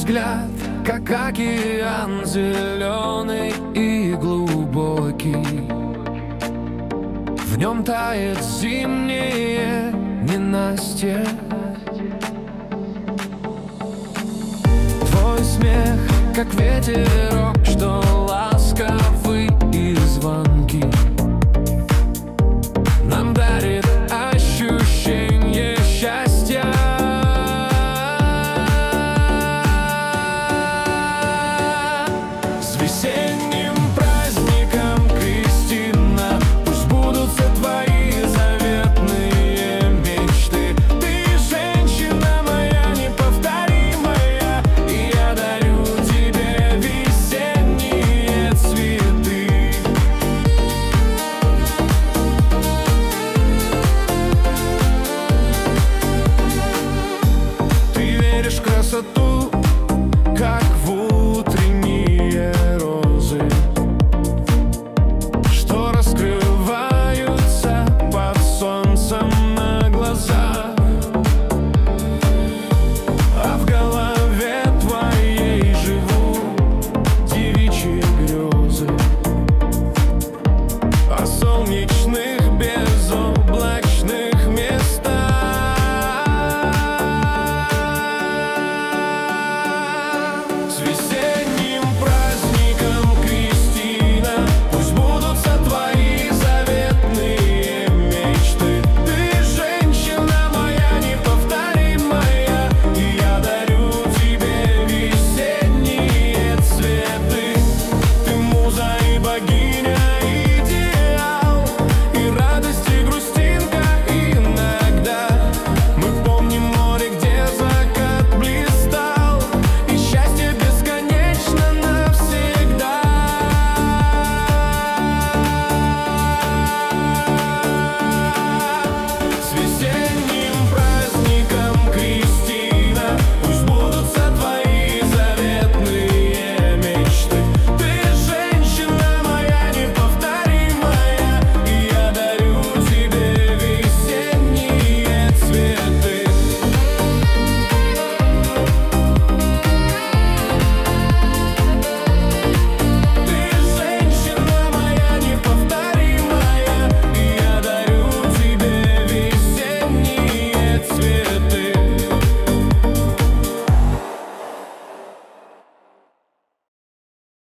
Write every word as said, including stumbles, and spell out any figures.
взгляд, как океан зеленый и глубокий. В нем тает зимнее ненастье. Твой смех, как ветерок, что ласковый и звонкий, нам дарит ощущение счастья. С весенним праздником, Кристина, пусть сбудутся твои заветные мечты. Ты женщина моя неповторимая, и я дарю тебе весенние цветы. Ты веришь в красоту, как в утренние розы, что раскрываются под солнцем на глазах. А в голове твоей живут девичьи грезы о солнечных